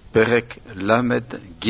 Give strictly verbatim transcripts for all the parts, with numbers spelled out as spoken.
פרק למ"ג.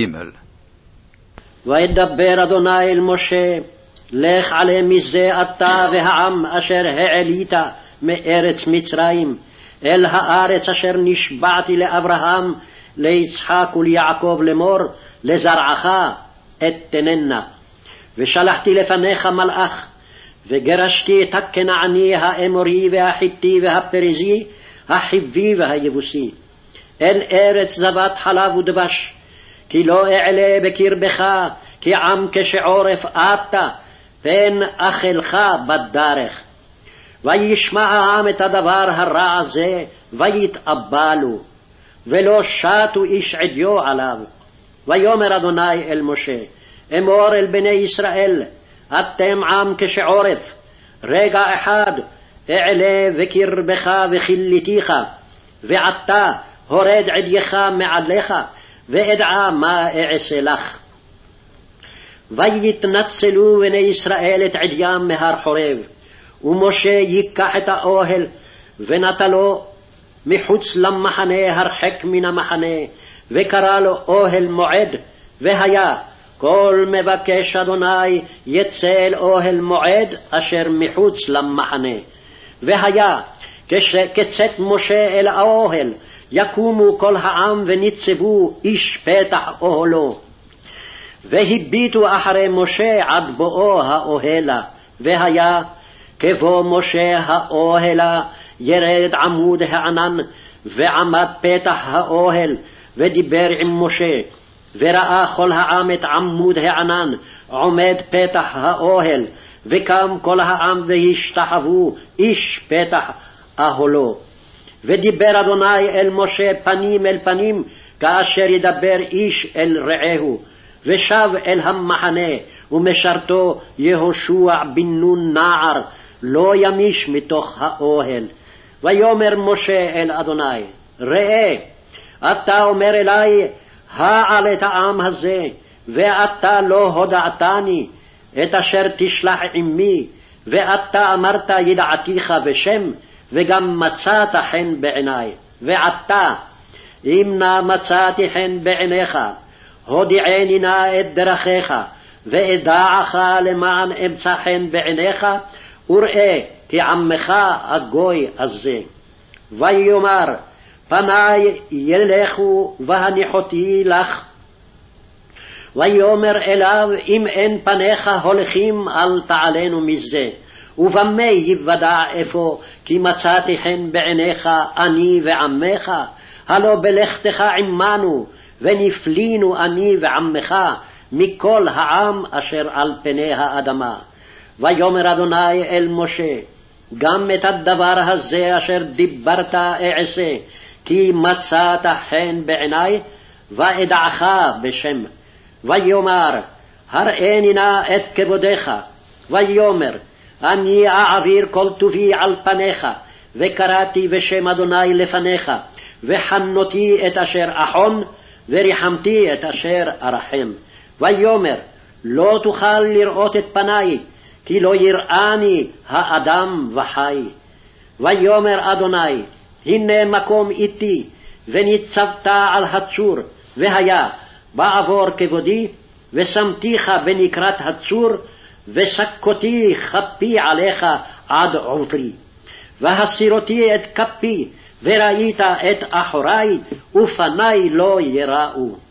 וידבר אדוני אל משה, לך עלה מזה אתה והעם אשר העלית מארץ מצרים, אל הארץ אשר נשבעתי לאברהם, ליצחק וליעקב לאמור, לזרעך אתננה. ושלחתי לפניך מלאך, וגרשתי את הכנעני, האמורי והחיתי והפריזי, החיבי והיבוסי, אל ארץ זבת חלב ודבש, כי לא אעלה בקרבך, כי עם כשעורף אתה, פן אכלך בדרך. וישמע העם את הדבר הרע הזה, ויתאבלו, ולא שטו איש עדיו עליו. ויאמר אדוני אל משה, אמור אל בני ישראל, אתם עם כשעורף, רגע אחד אעלה בקרבך וכיליתיך, ועתה הורד עדייך מעליך, ואדעה מה אעשה לך. ויתנצלו בני ישראל את עדיים מהר חורב, ומשה ייקח את האוהל ונטלו מחוץ למחנה הרחק מן המחנה, וקרא לו אוהל מועד. והיה כל מבקש אדוני יצא אל אוהל מועד אשר מחוץ למחנה. והיה כשקצת משה אל האוהל, יקומו כל העם וניצבו איש פתח אוהלו, והביטו אחרי משה עד בואו האוהלה. והיה כבוא משה האוהלה, ירד עמוד הענן, ועמד פתח האוהל, ודיבר עם משה. וראה כל העם את עמוד הענן עומד פתח האוהל, וקם כל העם והשתחוו איש פתח אוהלו. ודיבר אדוני אל משה פנים אל פנים, כאשר ידבר איש אל רעהו. ושב אל המחנה, ומשרתו יהושע בן נון נער, לא ימיש מתוך האוהל. ויאמר משה אל אדוני, ראה, אתה אומר אלי, העל את העם הזה, ואתה לא הודעתני את אשר תשלח עמי, ואתה אמרת ידעתיך בשם, וגם מצאת חן בעיני. ועתה אם נא מצאתי חן בעיניך, הודיעני נא את דרכיך, ואדעך למען אמצא חן בעיניך, וראה כי עמך הגוי הזה. ויאמר, פני ילכו והניחותי לך. ויאמר אליו, אם אין פניך הולכים, אל תעלנו מזה. ובמה יוודע אפוא כי מצאתי חן בעיניך אני ועמך? הלא בלכתך עמנו, ונפלינו אני ועמך מכל העם אשר על פני האדמה. ויאמר אדוני אל משה, גם את הדבר הזה אשר דיברת אעשה, כי מצאת חן בעיני, ואדעך בשם. ויאמר, הראני נא את כבודך. ויאמר, אני אעביר כל טובי על פניך, וקראתי בשם אדוני לפניך, וחנותי את אשר אחון, וריחמתי את אשר ארחם. ויאמר, לא תוכל לראות את פני, כי לא יראני האדם וחי. ויאמר אדוני, הנה מקום איתי, וניצבת על הצור. והיה בעבור כבודי, ושמתיך בנקרת הצור, וסקותי כפי עליך עד עופרי. והסירותי את כפי, וראית את אחורי, ופני לא יראו.